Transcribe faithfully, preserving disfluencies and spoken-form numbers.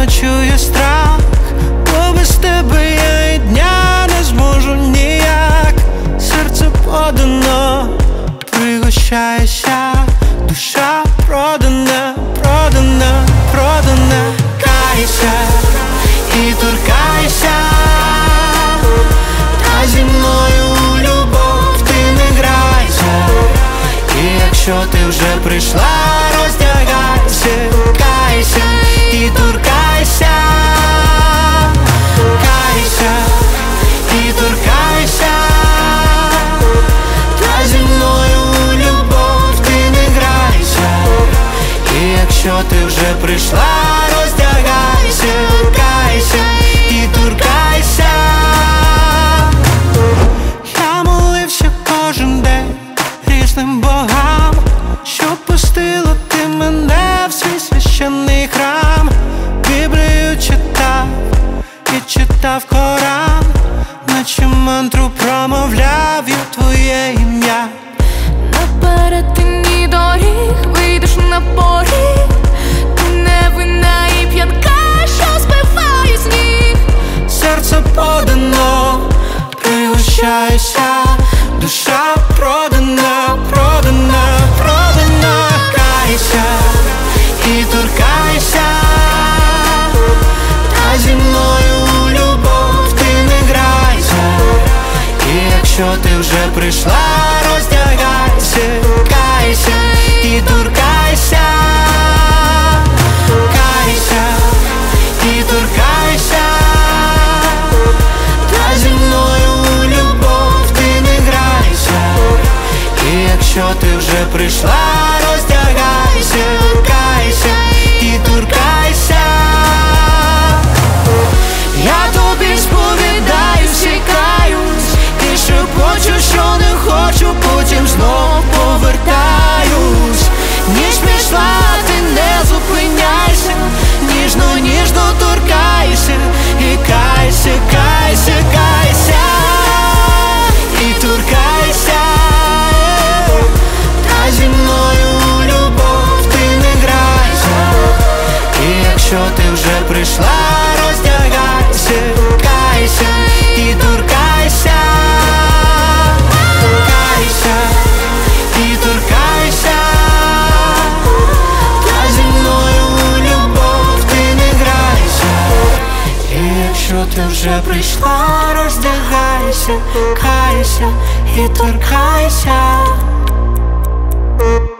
ночує страх, бо без тебе я і дня не зможу ніяк. Серце подано, пригощаєшся, душа продана, продана, продана. Кайся і торкайся, та зі мною у любов ти не грайся. І якщо ти вже прийшла, роздягайся. Кайся і торкайся, кайся і торкайся, та зі мною у любов ти не грайся. І якщо ти вже прийшла, роздягайся, кайся і торкайся. Я молився кожен день різним богам, щоб пустила ти мене в свій священний храм. Біблію читав і читав Коран, наче мантру промовляв я твоє ім'я. На перетині доріг вийдеш на поріг, ти невинна і п'янка, що збиває сніг. Серце подано, пригощайся, душа продана, продана, продана. Кайся і торкайся, та зі мною у любов ти не грайся. І якщо ти вже прийшла, роздягайся. Кайся і торкайся, кайся і торкайся, та зі мною у любов ти не грайся. І якщо ти вже прийшла, роздягайся. Кайся і торкайся. Я тобі сповідаюсь і каюсь, і шепочу, що не хочу, потім знов повертаюсь. Ніж пішла, ти не зупиняйся, ніжно, ніжно торкайся. І кайся, кайся, кайся і торкайся, та зі мною у любов ти не грайся. І якщо ти вже прийшла, роздягайся. Кайся і торкайся, кайся і торкайся, та зі мною у любов ти не грайся. І якщо ти вже прийшла, роздягайся. Кайся і торкайся.